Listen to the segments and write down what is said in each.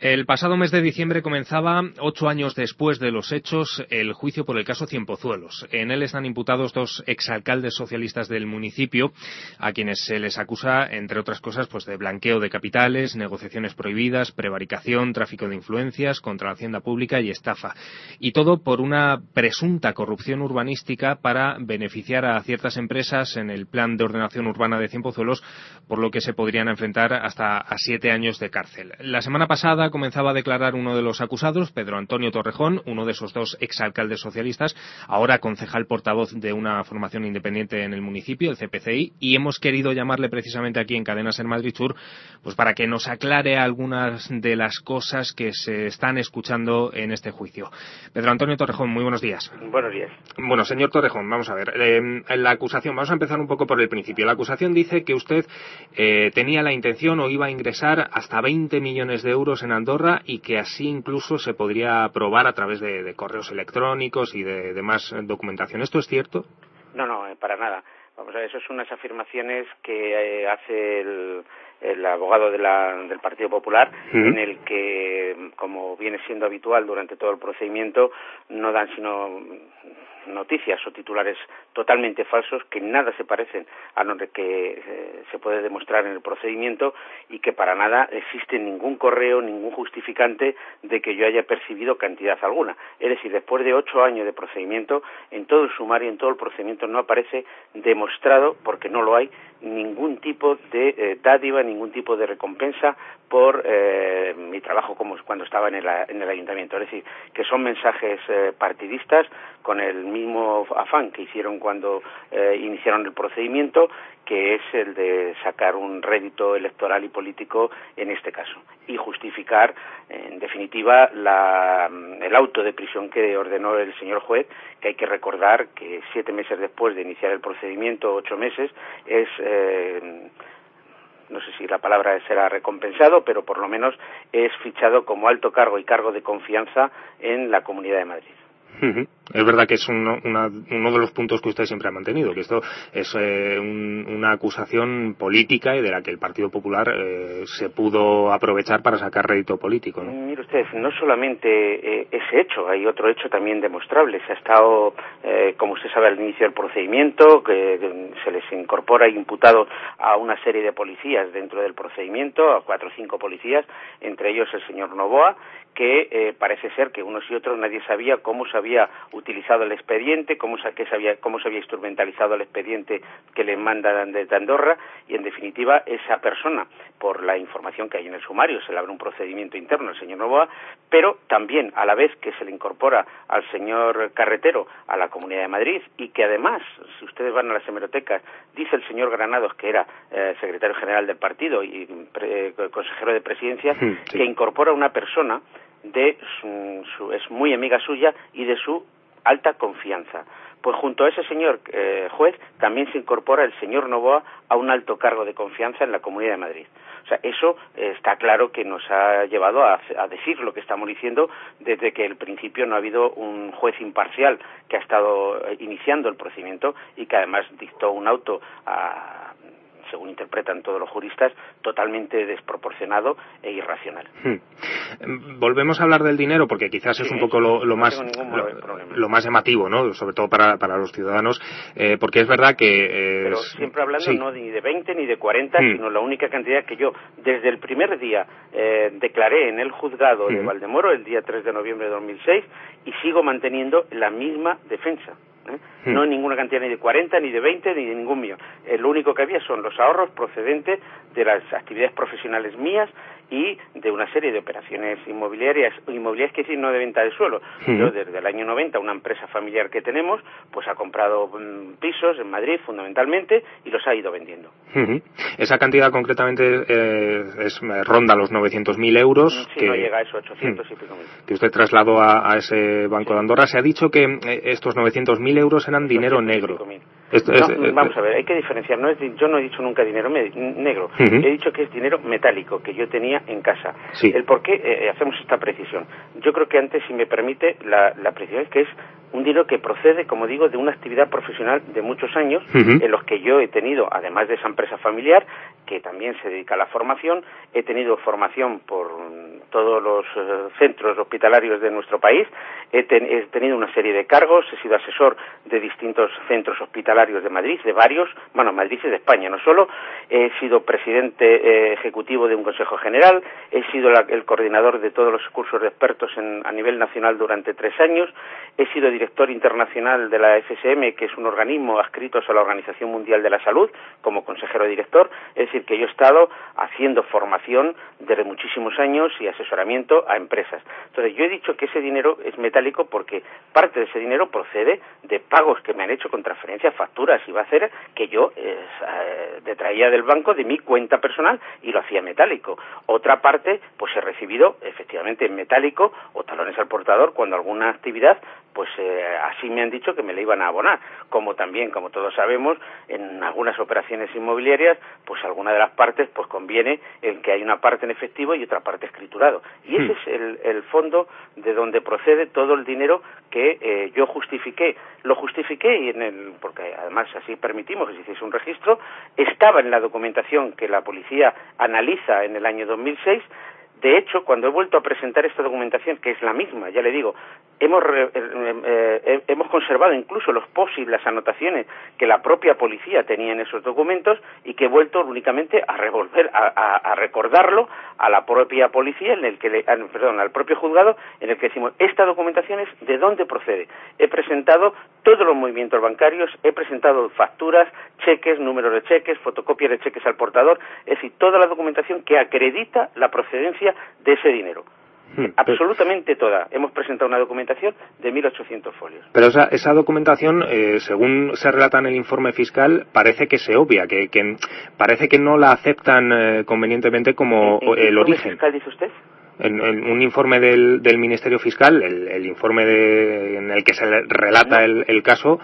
El pasado mes de diciembre comenzaba, 8 años después de los hechos, el juicio por el caso Cienpozuelos. En él están imputados 2 exalcaldes socialistas del municipio, a quienes se les acusa, entre otras cosas, pues de blanqueo de capitales, negociaciones prohibidas, prevaricación, tráfico de influencias, contra la hacienda pública y estafa. Y todo por una presunta corrupción urbanística para beneficiar a ciertas empresas en el plan de ordenación urbana de Cienpozuelos, por lo que se podrían enfrentar hasta a 7 años de cárcel. La semana pasada comenzaba a declarar uno de los acusados, Pedro Antonio Torrejón, uno de esos 2 exalcaldes socialistas, ahora concejal portavoz de una formación independiente en el municipio, el CPCI, y hemos querido llamarle precisamente aquí en Cadena Ser Madrid Sur, pues para que nos aclare algunas de las cosas que se están escuchando en este juicio. Pedro Antonio Torrejón, muy buenos días. Buenos días. Bueno, señor Torrejón, vamos a ver. La acusación, vamos a empezar un poco por el principio. La acusación dice que usted tenía la intención o iba a ingresar hasta 20 millones de euros en Andorra y que así incluso se podría probar a través de correos electrónicos y de demás documentación. ¿Esto es cierto? No, para nada. Vamos a ver, eso son unas afirmaciones que hace el abogado del Partido Popular, en el que, como viene siendo habitual durante todo el procedimiento, no dan sino noticias o titulares totalmente falsos que nada se parecen a lo que se puede demostrar en el procedimiento y que para nada existe ningún correo, ningún justificante de que yo haya percibido cantidad alguna. Es decir, después de 8 años de procedimiento, en todo el sumario, en todo el procedimiento no aparece demostrado, porque no lo hay, ningún tipo de dádiva, ningún tipo de recompensa por mi trabajo como cuando estaba en el ayuntamiento. Es decir, que son mensajes partidistas con el mismo afán que hicieron cuando iniciaron el procedimiento, que es el de sacar un rédito electoral y político en este caso y justificar, en definitiva, el auto de prisión que ordenó el señor juez, que hay que recordar que 7 meses después de iniciar el procedimiento, 8 meses, es no sé si la palabra será recompensado, pero por lo menos es fichado como alto cargo y cargo de confianza en la Comunidad de Madrid. Es verdad que es uno de los puntos que usted siempre ha mantenido, que esto es una acusación política y de la que el Partido Popular se pudo aprovechar para sacar rédito político, ¿no? Mire usted, no solamente ese hecho, hay otro hecho también demostrable. Se ha estado, como usted sabe, al inicio del procedimiento, que se les incorpora imputado a una serie de policías dentro del procedimiento, a 4 o 5 policías, entre ellos el señor Novoa, que parece ser que unos y otros nadie sabía cómo se había utilizado el expediente, cómo se había instrumentalizado el expediente que le mandan desde Andorra, y en definitiva esa persona, por la información que hay en el sumario, se le abre un procedimiento interno al señor Novoa, pero también a la vez que se le incorpora al señor Carretero a la Comunidad de Madrid, y que además, si ustedes van a las hemerotecas, dice el señor Granados, que era secretario general del partido y consejero de presidencia, sí, que incorpora una persona es muy amiga suya y de su alta confianza. Pues junto a ese señor juez también se incorpora el señor Novoa a un alto cargo de confianza en la Comunidad de Madrid. O sea, eso está claro que nos ha llevado a decir lo que estamos diciendo desde que al principio no ha habido un juez imparcial que ha estado iniciando el procedimiento y que además dictó un auto según interpretan todos los juristas, totalmente desproporcionado e irracional. Volvemos a hablar del dinero, porque quizás es un poco lo más llamativo, ¿no? Sobre todo para los ciudadanos, porque es verdad que... Pero siempre hablando no ni de 20 ni de 40, sino la única cantidad que yo, desde el primer día, declaré en el juzgado de Valdemoro, el día 3 de noviembre de 2006, y sigo manteniendo la misma defensa. No hay ninguna cantidad ni de 40, ni de 20, ni de ningún millón. Lo único que había son los ahorros procedentes de las actividades profesionales mías y de una serie de operaciones inmobiliarias que sí, no de venta de suelo. Yo desde el año 90, una empresa familiar que tenemos, pues ha comprado pisos en Madrid fundamentalmente y los ha ido vendiendo. Esa cantidad concretamente ronda los 900.000 euros. Sí, que no llega a eso, 800 y pico mil. Que usted trasladó a ese Banco de Andorra. Se ha dicho que estos 900.000 euros eran dinero negro. Vamos a ver, hay que diferenciar. Yo no he dicho nunca dinero negro. He dicho que es dinero metálico que yo tenía en casa. El por qué hacemos esta precisión. Yo creo que antes, si me permite, la precisión es que es un dinero que procede, como digo, de una actividad profesional de muchos años, en los que yo he tenido, además de esa empresa familiar, que también se dedica a la formación, he tenido formación por todos los centros hospitalarios de nuestro país, he tenido una serie de cargos, he sido asesor de distintos centros hospitalarios de Madrid, de varios, bueno, Madrid y de España, no solo, he sido presidente ejecutivo de un consejo general, he sido el coordinador de todos los cursos de expertos a nivel nacional durante 3 años, he sido director internacional de la FSM, que es un organismo adscrito a la Organización Mundial de la Salud, como consejero director, es decir, que yo he estado haciendo formación desde muchísimos años y asesoramiento a empresas. Entonces, yo he dicho que ese dinero es metálico porque parte de ese dinero procede de pagos que me han hecho con transferencias, facturas y va a hacer que yo detraía del banco de mi cuenta personal y lo hacía metálico. Otra parte, pues he recibido efectivamente en metálico o talones al portador cuando alguna actividad, pues así me han dicho que me la iban a abonar. Como también, como todos sabemos, en algunas operaciones inmobiliarias, pues alguna de las partes pues conviene en que hay una parte en efectivo y otra parte escriturado. Y ese es el fondo de donde procede todo el dinero que yo justifiqué. Lo justifiqué porque además así permitimos que se hiciese un registro, estaba en la documentación que la policía analiza en el año 2006. De hecho, cuando he vuelto a presentar esta documentación, que es la misma, ya le digo, hemos conservado incluso las posibles anotaciones que la propia policía tenía en esos documentos y que he vuelto únicamente a recordarlo a la propia policía, al propio juzgado, en el que decimos, esta documentación es de dónde procede. He presentado todos los movimientos bancarios, he presentado facturas, cheques, números de cheques, fotocopias de cheques al portador, es decir, toda la documentación que acredita la procedencia de ese dinero. Absolutamente toda. Hemos presentado una documentación de 1.800 folios. Pero esa documentación, según se relata en el informe fiscal, parece que se obvia, que parece que no la aceptan convenientemente como el origen. ¿Fiscal dice usted? En un informe del Ministerio Fiscal, el informe en el que se relata el caso,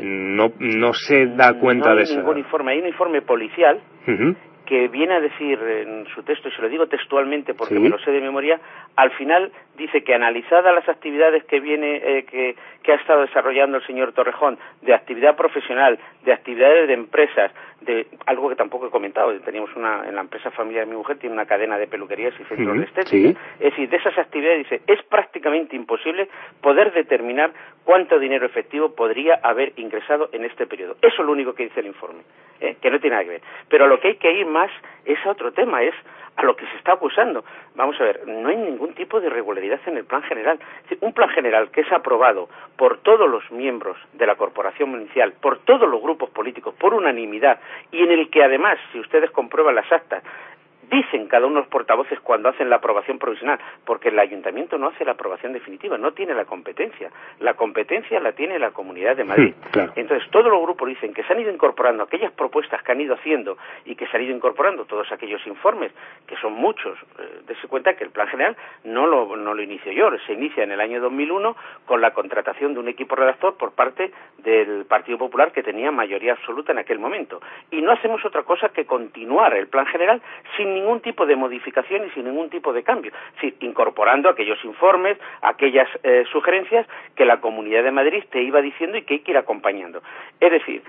no se da cuenta de eso. No hay ningún informe, hay un informe policial que viene a decir en su texto, y se lo digo textualmente porque me lo sé de memoria, al final dice que analizadas las actividades que ha estado desarrollando el señor Torrejón, de actividad profesional, de actividades de empresas, de algo que tampoco he comentado, teníamos en la empresa familiar de mi mujer, tiene una cadena de peluquerías y centros de estética, es decir, de esas actividades dice, es prácticamente imposible poder determinar cuánto dinero efectivo podría haber ingresado en este periodo. Eso es lo único que dice el informe, que no tiene nada que ver. Pero a lo que hay que ir más es a otro tema, es a lo que se está acusando. Vamos a ver, no hay ningún tipo de irregularidad en el plan general. Es decir, un plan general que es aprobado por todos los miembros de la corporación municipal, por todos los grupos políticos, por unanimidad, y en el que además, si ustedes comprueban las actas, dicen cada uno de los portavoces cuando hacen la aprobación provisional, porque el ayuntamiento no hace la aprobación definitiva, no tiene la competencia. La competencia la tiene la Comunidad de Madrid. Claro. Entonces, todos los grupos dicen que se han ido incorporando aquellas propuestas que han ido haciendo y que se han ido incorporando todos aquellos informes, que son muchos. Dese cuenta que el plan general no lo inicio yo, se inicia en el año 2001 con la contratación de un equipo redactor por parte del Partido Popular que tenía mayoría absoluta en aquel momento. Y no hacemos otra cosa que continuar el plan general sin ningún tipo de modificación y sin ningún tipo de cambio, es decir, incorporando aquellos informes, aquellas sugerencias que la Comunidad de Madrid te iba diciendo y que hay que ir acompañando. Es decir,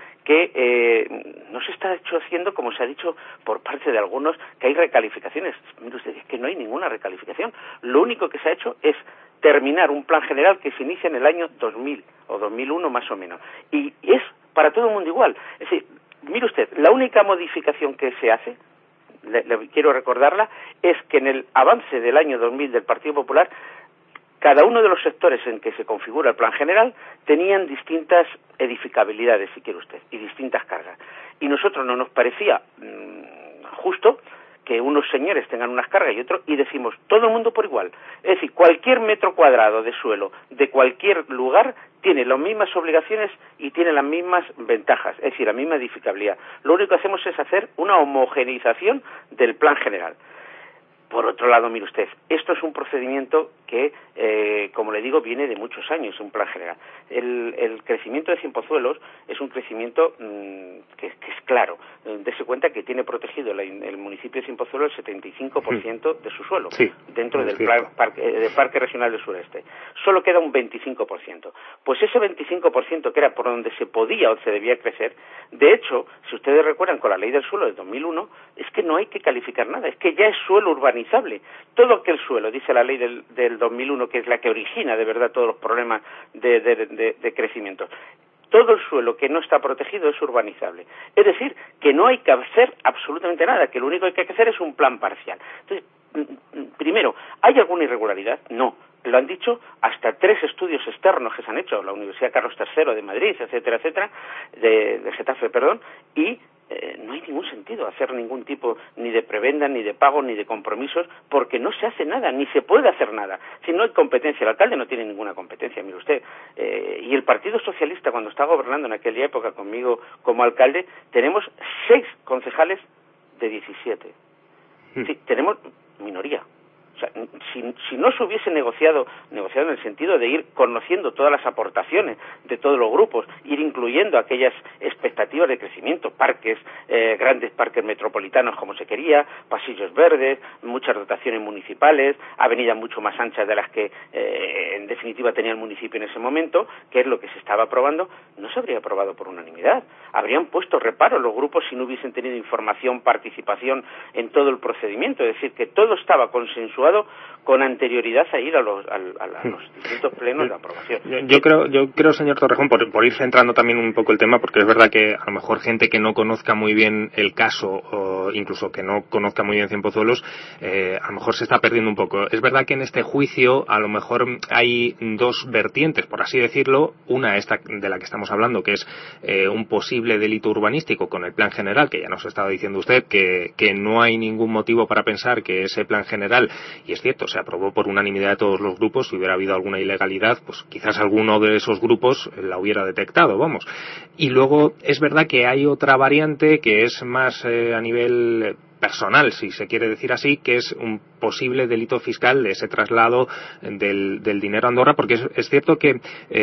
que no se está haciendo, como se ha dicho por parte de algunos, que hay recalificaciones. Mire usted, es que no hay ninguna recalificación. Lo único que se ha hecho es terminar un plan general que se inicia en el año 2000 o 2001 más o menos. Y es para todo el mundo igual. Es decir, mire usted, la única modificación que se hace, le quiero recordarla, es que en el avance del año 2000 del Partido Popular, cada uno de los sectores en que se configura el plan general tenían distintas edificabilidades, si quiere usted, y distintas cargas. Y nosotros no nos parecía justo que unos señores tengan unas cargas y otros, y decimos, todo el mundo por igual. Es decir, cualquier metro cuadrado de suelo de cualquier lugar tiene las mismas obligaciones y tiene las mismas ventajas, es decir, la misma edificabilidad. Lo único que hacemos es hacer una homogeneización del plan general. Por otro lado, mire usted, esto es un procedimiento que como le digo, viene de muchos años, un plan general. El crecimiento de Cienpozuelos es un crecimiento que es claro. Dese cuenta que tiene protegido el municipio de Cienpozuelos el 75% de su suelo, dentro del Parque Regional del Sureste. Solo queda un 25%. Pues ese 25%, que era por donde se podía o se debía crecer, de hecho, si ustedes recuerdan con la ley del suelo de 2001, es que no hay que calificar nada, es que ya es suelo urbanizable. Todo aquel suelo, dice la ley del 2001, que es la que origina de verdad todos los problemas de crecimiento. Todo el suelo que no está protegido es urbanizable. Es decir, que no hay que hacer absolutamente nada, que lo único que hay que hacer es un plan parcial. Entonces, primero, ¿hay alguna irregularidad? No. Lo han dicho hasta 3 estudios externos que se han hecho, la Universidad Carlos III de Madrid, etcétera, etcétera, de Getafe, perdón, y no hay ningún sentido hacer ningún tipo ni de prebenda, ni de pago, ni de compromisos, porque no se hace nada, ni se puede hacer nada. Si no hay competencia, el alcalde no tiene ninguna competencia, mire usted. Y el Partido Socialista, cuando estaba gobernando en aquella época conmigo como alcalde, tenemos 6 concejales de 17. Sí, tenemos minoría. O sea, si no se hubiese negociado en el sentido de ir conociendo todas las aportaciones de todos los grupos, ir incluyendo aquellas expectativas de crecimiento, parques, grandes parques metropolitanos como se quería, pasillos verdes, muchas dotaciones municipales, avenidas mucho más anchas de las que en definitiva tenía el municipio en ese momento, que es lo que se estaba aprobando, no se habría aprobado por unanimidad. Habrían puesto reparo los grupos si no hubiesen tenido información, participación en todo el procedimiento, es decir, que todo estaba consensuado con anterioridad a ir a los distintos plenos de aprobación. Yo creo, señor Torrejón, por ir centrando también un poco el tema, porque es verdad que a lo mejor gente que no conozca muy bien el caso, o incluso que no conozca muy bien Cienpozuelos, a lo mejor se está perdiendo un poco. Es verdad que en este juicio a lo mejor hay 2 vertientes, por así decirlo. Una, esta de la que estamos hablando, que es un posible delito urbanístico con el plan general, que ya nos estaba diciendo usted que no hay ningún motivo para pensar que ese plan general, y es cierto, se aprobó por unanimidad de todos los grupos. Si hubiera habido alguna ilegalidad, pues quizás alguno de esos grupos la hubiera detectado, vamos. Y luego es verdad que hay otra variante que es más a nivel personal, si se quiere decir así, que es un posible delito fiscal de ese traslado del dinero a Andorra, porque es cierto que,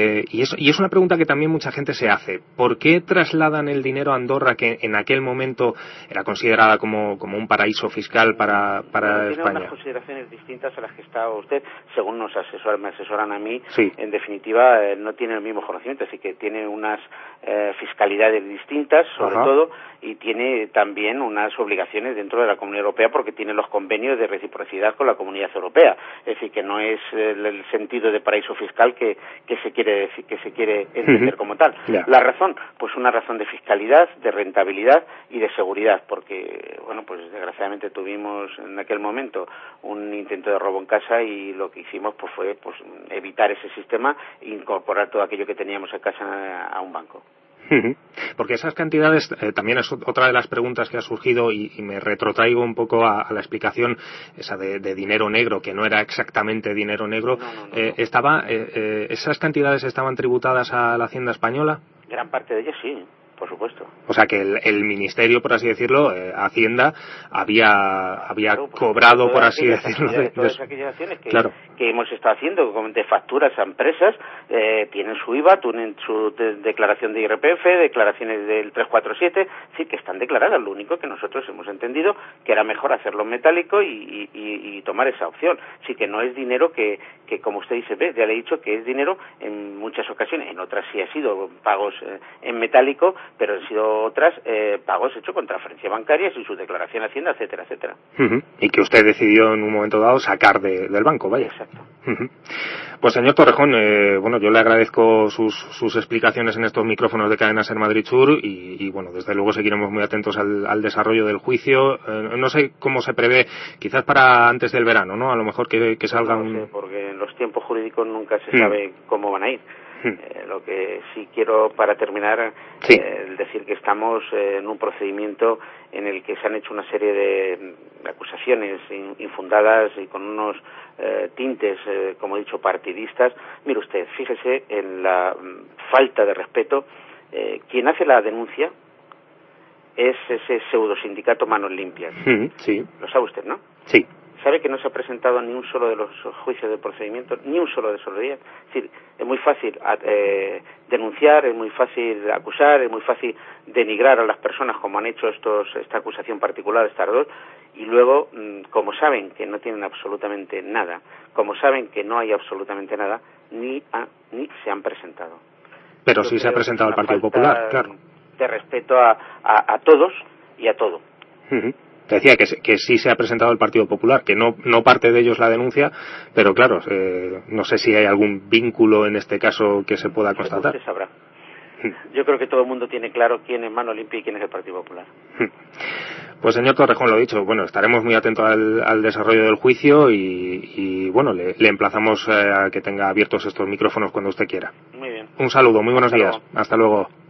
y es una pregunta que también mucha gente se hace, ¿por qué trasladan el dinero a Andorra, que en aquel momento era considerada como un paraíso fiscal para España? Tiene unas consideraciones distintas a las que está usted, según me asesoran a mí, sí. En definitiva no tiene el mismo conocimiento, así que tiene unas fiscalidades distintas, sobre todo, y tiene también unas obligaciones dentro de la Comunidad Europea, porque tiene los convenios de reciprocidad con la Comunidad Europea, es decir, que no es el sentido de paraíso fiscal que se quiere decir, que se quiere entender como tal. Yeah. La razón, pues una razón de fiscalidad, de rentabilidad y de seguridad, porque bueno, pues desgraciadamente tuvimos en aquel momento un intento de robo en casa, y lo que hicimos pues fue evitar ese sistema e incorporar todo aquello que teníamos en casa a un banco. Porque esas cantidades, también es otra de las preguntas que ha surgido, y me retrotraigo un poco a la explicación esa de dinero negro, que no era exactamente dinero negro. No. ¿Esas cantidades estaban tributadas a la Hacienda española? Gran parte de ellas sí, por supuesto. O sea que el ministerio, por así decirlo, Hacienda, había claro, cobrado, por así decirlo, todas aquellas acciones claro, que hemos estado haciendo de facturas a empresas, tienen su IVA, tienen su declaración de IRPF, declaraciones del 347, sí, que están declaradas. Lo único que nosotros hemos entendido que era mejor hacerlo en metálico y tomar esa opción. Sí, que no es dinero que como usted dice, ya le he dicho que es dinero en muchas ocasiones, en otras sí ha sido pagos en metálico, pero han sido otras pagos hechos con transferencia bancaria sin su declaración de Hacienda, etcétera, etcétera. Y que usted decidió en un momento dado sacar del banco, vaya. Exacto. Pues señor Torrejón, bueno, yo le agradezco sus explicaciones en estos micrófonos de Cadena Ser Madrid Sur, y bueno, desde luego seguiremos muy atentos al desarrollo del juicio. No sé cómo se prevé, quizás para antes del verano, ¿no? A lo mejor que salga no lo sé, porque en los tiempos jurídicos nunca se sabe cómo van a ir. Lo que sí quiero, para terminar, decir que estamos en un procedimiento en el que se han hecho una serie de acusaciones infundadas y con unos tintes, como he dicho, partidistas. Mire usted, fíjese en la falta de respeto. Quien hace la denuncia es ese pseudo sindicato Manos Limpias. Sí. Lo sabe usted, ¿no? Sí. ¿Sabe que no se ha presentado ni un solo de los juicios de procedimiento, ni un solo de esos días? Es decir, es muy fácil denunciar, es muy fácil acusar, es muy fácil denigrar a las personas como han hecho esta acusación particular, estas dos, y luego, como saben que no tienen absolutamente nada, como saben que no hay absolutamente nada, ni se han presentado. Pero sí se ha presentado el Partido Popular, claro. De respeto a todos y a todo. Te decía que sí se ha presentado el Partido Popular, que no parte de ellos la denuncia, pero claro, no sé si hay algún vínculo en este caso que se pueda constatar. Usted sabrá. Yo creo que todo el mundo tiene claro quién es Mano Limpia y quién es el Partido Popular. Pues señor Torrejón, lo dicho, bueno, estaremos muy atentos al desarrollo del juicio y bueno, le emplazamos a que tenga abiertos estos micrófonos cuando usted quiera. Muy bien. Un saludo, muy buenos días. Hasta luego.